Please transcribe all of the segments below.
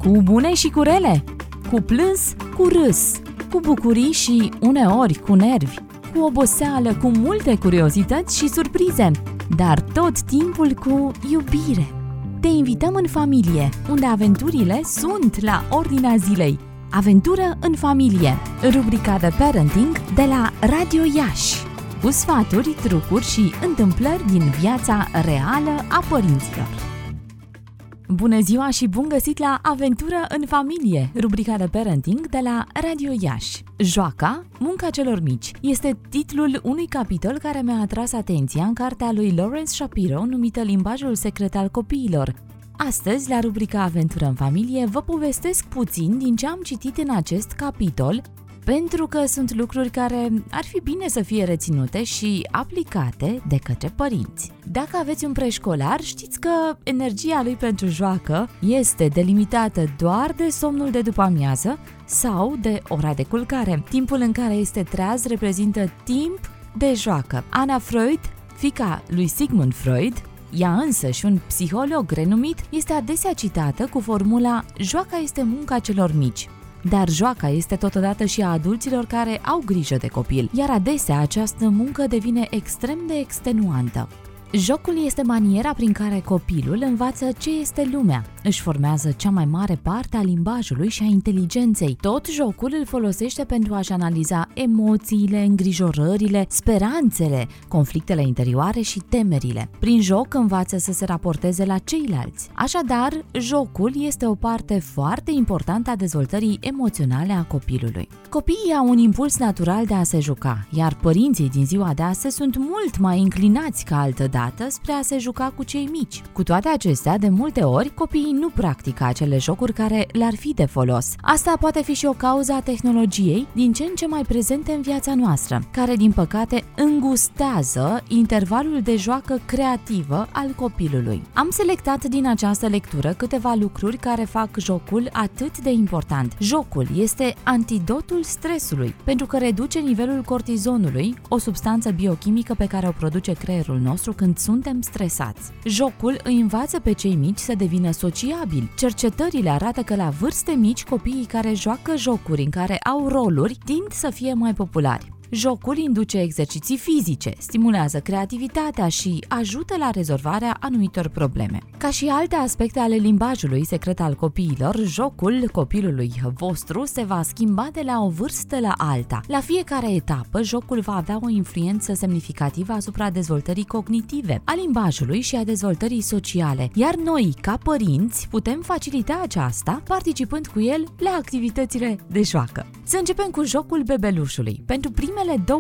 Cu bune și cu rele, cu plâns, cu râs, cu bucurii și uneori cu nervi, cu oboseală, cu multe curiozități și surprize, dar tot timpul cu iubire. Te invităm în familie, unde aventurile sunt la ordinea zilei. Aventură în familie, rubrica de parenting de la Radio Iași, cu sfaturi, trucuri și întâmplări din viața reală a părinților. Bună ziua și bun găsit la Aventură în familie, rubrica de parenting de la Radio Iași. Joaca, munca celor mici, este titlul unui capitol care mi-a atras atenția în cartea lui Lawrence Shapiro numită Limbajul secret al copiilor. Astăzi, la rubrica Aventură în familie, vă povestesc puțin din ce am citit în acest capitol, pentru că sunt lucruri care ar fi bine să fie reținute și aplicate de către părinți. Dacă aveți un preșcolar, știți că energia lui pentru joacă este delimitată doar de somnul de după amiază sau de ora de culcare. Timpul în care este treaz reprezintă timp de joacă. Anna Freud, fiica lui Sigmund Freud, ea însă și un psiholog renumit, este adesea citată cu formula "joaca este munca celor mici". Dar joaca este totodată și a adulților care au grijă de copil, iar adesea această muncă devine extrem de extenuantă. Jocul este maniera prin care copilul învață ce este lumea, își formează cea mai mare parte a limbajului și a inteligenței. Tot jocul îl folosește pentru a-și analiza emoțiile, îngrijorările, speranțele, conflictele interioare și temerile. Prin joc învață să se raporteze la ceilalți. Așadar, jocul este o parte foarte importantă a dezvoltării emoționale a copilului. Copiii au un impuls natural de a se juca, iar părinții din ziua de astăzi sunt mult mai înclinați ca altădată spre a se juca cu cei mici. Cu toate acestea, de multe ori, copiii nu practică acele jocuri care le-ar fi de folos. Asta poate fi și o cauză a tehnologiei din ce în ce mai prezente în viața noastră, care, din păcate, îngustează intervalul de joacă creativă al copilului. Am selectat din această lectură câteva lucruri care fac jocul atât de important. Jocul este antidotul stresului, pentru că reduce nivelul cortizonului, o substanță biochimică pe care o produce creierul nostru când suntem stresați. Jocul îi învață pe cei mici să devină sociabili. Cercetările arată că la vârste mici copiii care joacă jocuri în care au roluri tind să fie mai populari. Jocul induce exerciții fizice, stimulează creativitatea și ajută la rezolvarea anumitor probleme. Ca și alte aspecte ale limbajului secret al copiilor, jocul copilului vostru se va schimba de la o vârstă la alta. La fiecare etapă, jocul va avea o influență semnificativă asupra dezvoltării cognitive, a limbajului și a dezvoltării sociale, iar noi, ca părinți, putem facilita aceasta participând cu el la activitățile de joacă. Să începem cu jocul bebelușului. Pentru primele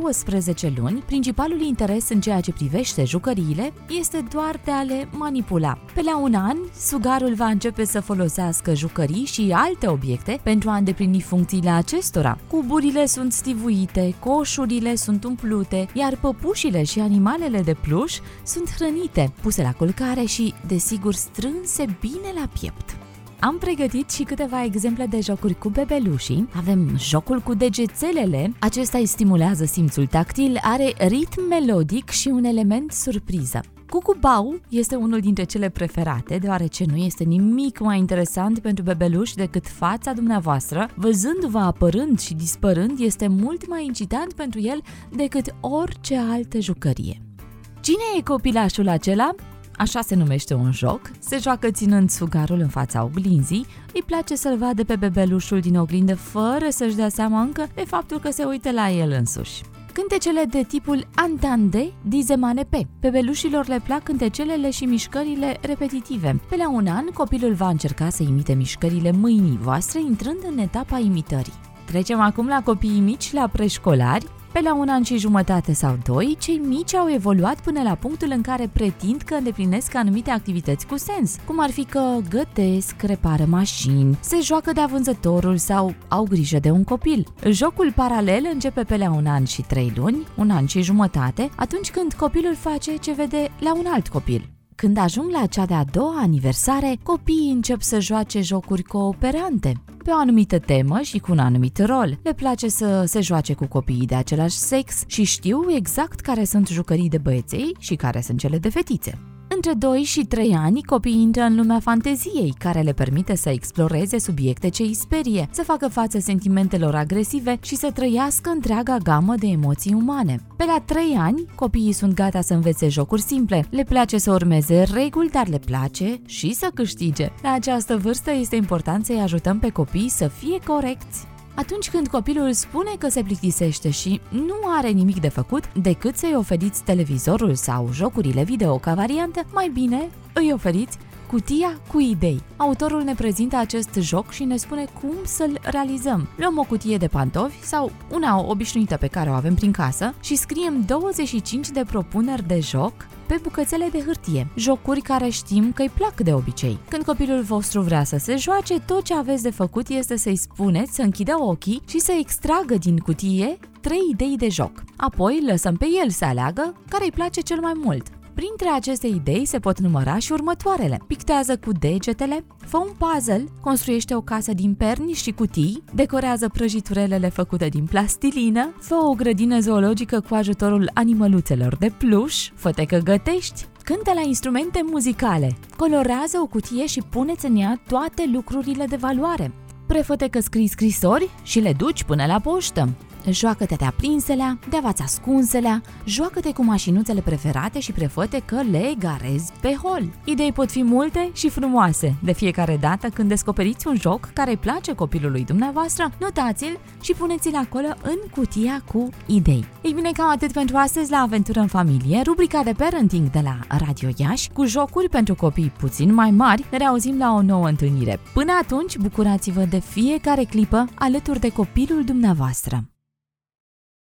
12 luni, principalul interes în ceea ce privește jucăriile este doar de a le manipula. Pe la un an, sugarul va începe să folosească jucării și alte obiecte pentru a îndeplini funcțiile acestora. Cuburile sunt stivuite, coșurile sunt umplute, iar păpușile și animalele de pluș sunt hrănite, puse la culcare și, desigur, strânse bine la piept. Am pregătit și câteva exemple de jocuri cu bebelușii. Avem jocul cu degețelele. Acesta îi stimulează simțul tactil, are ritm melodic și un element surpriză. Cucubau este unul dintre cele preferate, deoarece nu este nimic mai interesant pentru bebeluș decât fața dumneavoastră. Văzându-vă apărând și dispărând, este mult mai incitant pentru el decât orice altă jucărie. Cine e copilașul acela? Așa se numește un joc, se joacă ținând sugarul în fața oglinzii, îi place să-l vadă pe bebelușul din oglindă fără să-și dea seama încă de faptul că se uită la el însuși. Cântecele de tipul Entendez, disent pe. Bebelușilor le plac cântecelele și mișcările repetitive. Pe la un an, copilul va încerca să imite mișcările mâinii voastre, intrând în etapa imitării. Trecem acum la copiii mici, la preșcolari. Pe la 1 an și jumătate sau 2, cei mici au evoluat până la punctul în care pretind că îndeplinesc anumite activități cu sens, cum ar fi că gătesc, repară mașini, se joacă de-a vânzătorul sau au grijă de un copil. Jocul paralel începe pe la 1 an și 3 luni, 1 an și jumătate, atunci când copilul face ce vede la un alt copil. Când ajung la cea de-a doua aniversare, copiii încep să joace jocuri cooperante, pe o anumită temă și cu un anumit rol. Le place să se joace cu copiii de același sex și știu exact care sunt jucării de băieței și care sunt cele de fetițe. În Între 2 și 3 ani, copiii intră în lumea fanteziei, care le permite să exploreze subiecte ce îi sperie, să facă față sentimentelor agresive și să trăiască întreaga gamă de emoții umane. Pe la 3 ani, copiii sunt gata să învețe jocuri simple, le place să urmeze reguli, dar le place și să câștige. La această vârstă este important să-i ajutăm pe copii să fie corecți. Atunci când copilul spune că se plictisește și nu are nimic de făcut decât să-i oferiți televizorul sau jocurile video ca variantă, mai bine îi oferiți cutia cu idei. Autorul ne prezintă acest joc și ne spune cum să-l realizăm. Luăm o cutie de pantofi sau una obișnuită pe care o avem prin casă și scriem 25 de propuneri de joc pe bucățele de hârtie, jocuri care știm că îi plac de obicei. Când copilul vostru vrea să se joace, tot ce aveți de făcut este să-i spuneți să închidă ochii și să extragă din cutie 3 idei de joc. Apoi lăsăm pe el să aleagă care îi place cel mai mult. Printre aceste idei se pot număra și următoarele. Pictează cu degetele, fă un puzzle, construiește o casă din perni și cutii, decorează prăjiturelele făcute din plastilină, fă o grădină zoologică cu ajutorul animăluțelor de pluș, fă-te că gătești, cântă la instrumente muzicale, colorează o cutie și puneți în ea toate lucrurile de valoare. Prefă-te că scrii scrisori și le duci până la poștă. Joacă-te de aprinselea, de avați ascunselea, joacă-te cu mașinuțele preferate și prefă-te că le garezi pe hol. Idei pot fi multe și frumoase. De fiecare dată când descoperiți un joc care îi place copilului dumneavoastră, notați-l și puneți-l acolo în cutia cu idei. Ei bine, cam atât pentru astăzi la Aventură în Familie, rubrica de parenting de la Radio Iași, cu jocuri pentru copii puțin mai mari. Ne reauzim la o nouă întâlnire. Până atunci, bucurați-vă de fiecare clipă alături de copilul dumneavoastră.